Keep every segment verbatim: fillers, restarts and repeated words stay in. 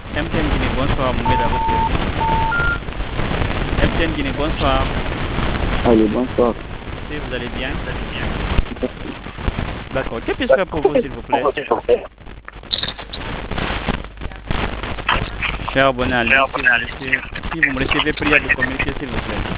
M T N Guinée, bonsoir, Mohamed à votre service. M T N Guinée, bonsoir. Allez, bonsoir. Si vous allez bien, vous allez bien. D'accord, que puis-je faire pour vous, s'il vous plaît? Cher abonné à l'île, si, si vous me recevez, prière de communiquer, s'il vous plaît.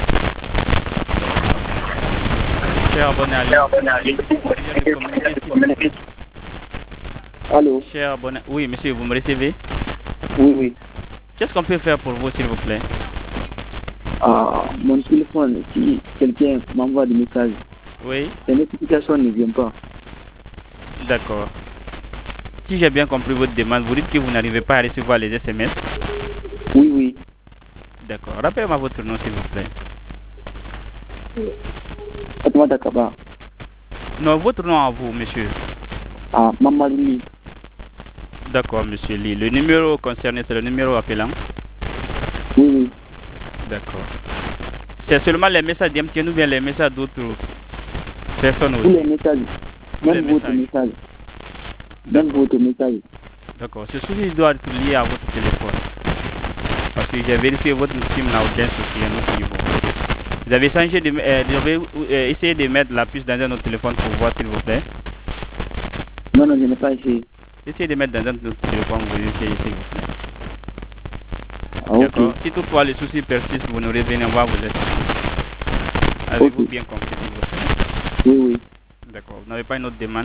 Cher abonné à l'île, prière de communiquer, s'il vous plaît. Allô? Cher abonné, oui, monsieur, vous me recevez? Oui, oui. Qu'est-ce qu'on peut faire pour vous, s'il vous plaît? Ah, mon téléphone, si quelqu'un m'envoie des messages, oui, les notifications ne viennent pas. D'accord. Si j'ai bien compris votre demande, vous dites que vous n'arrivez pas à recevoir les S M S? Oui, oui. D'accord. Rappelez-moi votre nom, s'il vous plaît. Fatma Dakaba. Non, votre nom à vous, monsieur. Ah, Mamadou Ly. D'accord, monsieur Lee. Le numéro concerné, c'est le numéro appelant? Oui, oui. D'accord. C'est seulement les messages d'M T N ou bien les messages d'autres personnes aussi? Tous les messages. Tous les Même votre messages. message. Même votre message. D'accord. Ce souci doit être lié à votre téléphone. Parce que j'ai vérifié votre SIM n'a aucun souci à notre niveau. Vous avez changé de, euh, vous avez euh, essayé de mettre la puce dans un autre téléphone pour voir, s'il vous plaît? Non, non, je n'ai pas essayé. Essayez de mettre dans un autre téléphone, vous vérifiez, s'il vous plaît. Ah, ok. D'accord. Si toutefois les soucis persistent, vous nous revenez, on va vous laisser. Avez-vous Ok. bien compris, s'il vous plaît? Oui, oui. D'accord. Vous n'avez pas une autre demande?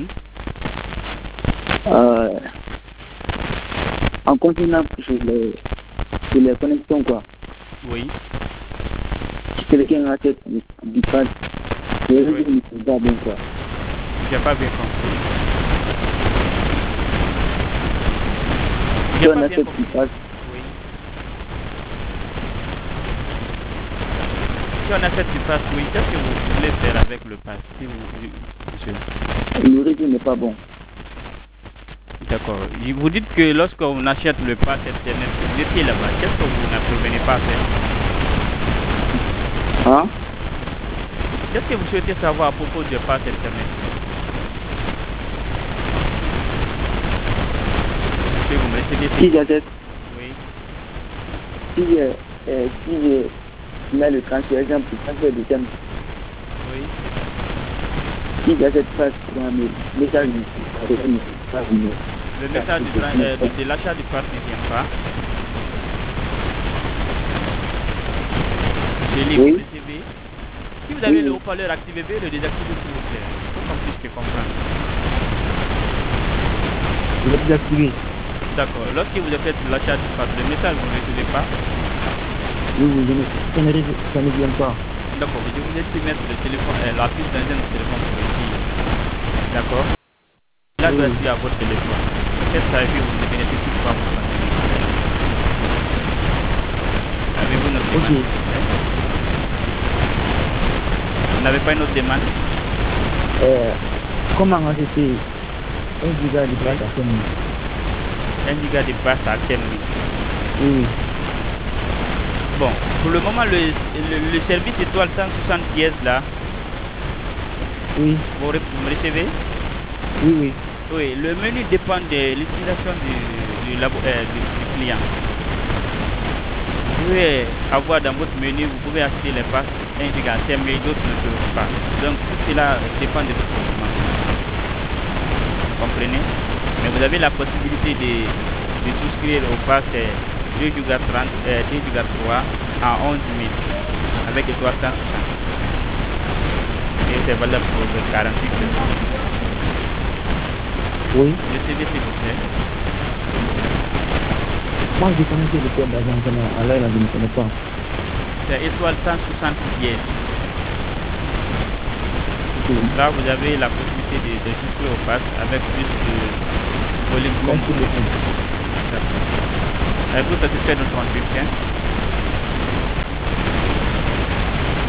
Euh, en concernant sur les, sur les connexions, quoi. Oui. Si quelqu'un a cette du, du pass, je vais Oui. dire ne pas bien, quoi. J'ai pas bien compris. Si J'ai on pas a bien cette compris. du pass, Oui. Si on achète du pass, oui, qu'est-ce que vous voulez faire avec le pass? Si vous, monsieur. le réseau n'est pas bon. D'accord. Vous dites que lorsqu'on achète le pass internet, vous étiez là-bas, qu'est-ce que vous n'apprenez pas à faire? Hein? Qu'est-ce que vous souhaitez savoir à propos du pass internet? Monsieur, vous me laissez Si j'achète, Oui. si je, euh, si je mets le transfert, exemple, le transfert de thème, Oui. si j'achète pas dans mes messages, je ne sais pas venir. Le message du tra- euh, de, de l'achat du pass ne vient pas. Monsieur Lee, Oui. vous recevez. Si vous avez Oui. le haut-parleur activé, veuillez le désactiver, s'il vous plaît. Pour qu'on puisse comprendre. Je vais désactiver. D'accord. Lorsque vous faites l'achat du pass, le message, vous ne recevez pas. Oui, oui, je ne, ça ne, ça ne vient pas. D'accord. Je vous laisse mettre le téléphone, euh, la puce dans un autre téléphone pour essayer. D'accord. Là, Oui. doit être à votre téléphone. Faites ça et puis vous ne bénéficiez pas pour ça. Avez-vous notre Ok. demande? Vous n'avez pas une autre demande? Euh, comment acheter un giga de passe à quinze minutes? Un giga de passe à quelle minute? Oui, oui. Bon, pour le moment, le, le, le service étoile cent soixante dièse là, Oui, vous, re- vous me recevez? oui, oui. Oui, le menu dépend de l'utilisation du, du, labo- euh, du, du client. Vous pouvez avoir dans votre menu, vous pouvez acheter les passes un giga mais d'autres ne peuvent pas. Donc tout cela dépend de votre consommation. Vous comprenez? Mais vous avez la possibilité de, de souscrire au pass euh, deux giga trente, euh, deux giga trois à onze mille avec étoile cent soixante. Et c'est valable pour quarante-huit jours. Oui. Le C V s'il vous plaît. Moi, j'ai connecté le code d'agent canal. Alors, là, je ne connais pas. C'est étoile cent soixante dièse. Ok. Là, vous avez la possibilité de, de souscrire au pass avec plus de volume comme Merci vous voulez. beaucoup. D'accord. Êtes-vous satisfait de notre entretien?